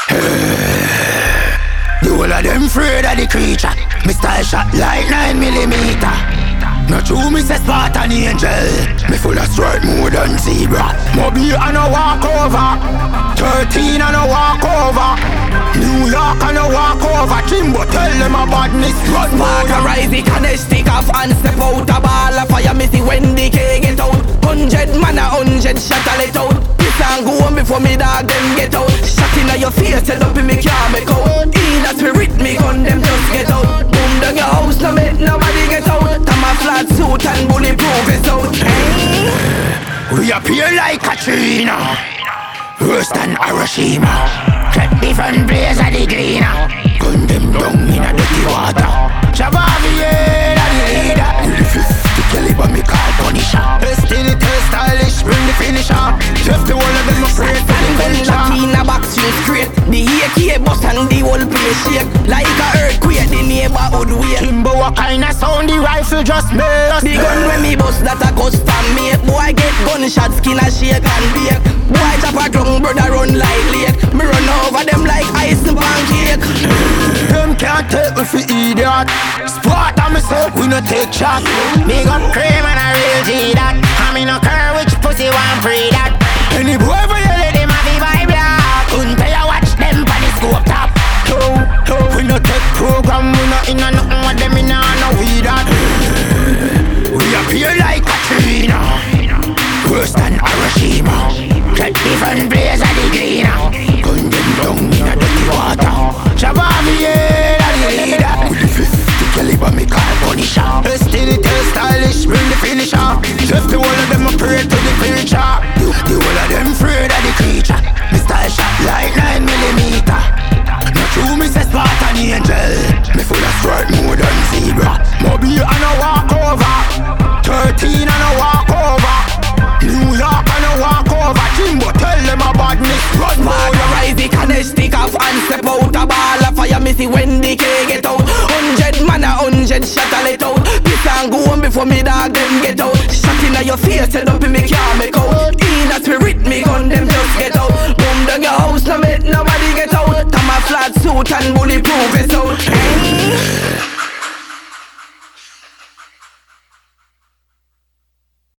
The whole of them afraid of the creature. Me style shot like 9mm. Not true, me say Spartan angel. Me full of strike more than zebra. Mobile and a walk over. 13 and a walk over. New York and a walk over. Jimbo tell them a badness run. Spark a rise, the can stick off and step out. A ball of fire, me see when the K get out. 100 man a 100 shot a let out. This and go on before me dog them get out. Shot in your face, head up in me car make out. In a spirit, me gun them just get out. Boom down your house, no make nobody get out. Tam a flat suit and bulletproof is out. We appear like Katrina, worse than Hiroshima. Cut different place of the greener. Gun them down in a dirty water. Shabavier, the leader. With the 50 caliber, me call Punisher. Destiny tell stylish, bring the finisher. Just the one of them afraid for the venture. In a box, you straight. The AK bust and the whole place shake. Like a earthquake, the neighborhood wake. Kimbo, what kind of sound the rifle just made? The gun when me bust that a custom make. Boy get gunshot, skin a shake and bake. Boy chop a drum, brother run like lake. Me run over them like ice and pancake. Them can't take me for idiot. Sport on myself, we no take shots. Big up cream and a real G that. I'm in a car which pussy want free that. Any boy ever yell at them a be my block. Couldn't pay a watch them for the scope top. We no take program, we no in a nothing what them in a no we that. We appear like Katrina, worse than Hiroshima. Cut different place of the greener. Gun them down in a dirty water. Shabavier, the leader. With the 50 caliber, me call Punisher. Destiny tell stylish, bring the finisher. Just the whole of them a pray to the preacher. The whole of them afraid of the creature. Me style shot like 9mm. Not true, me say Spartan angel. Me full of strike more than zebra. Mobile and a walk over. 13 and a walk over. New York and a walk over. Jimbo tell them a badness run. Spark a rise, the can stick off and step out. A ball of fire, me see when the K get out. 100 man a 100 shot a let out. This and go on before me dog them get out. Shot in your face, head up in me car make out. In a spirit, me gun them just get out. Boom down your house, no make nobody get out. Tam a flat suit and bulletproof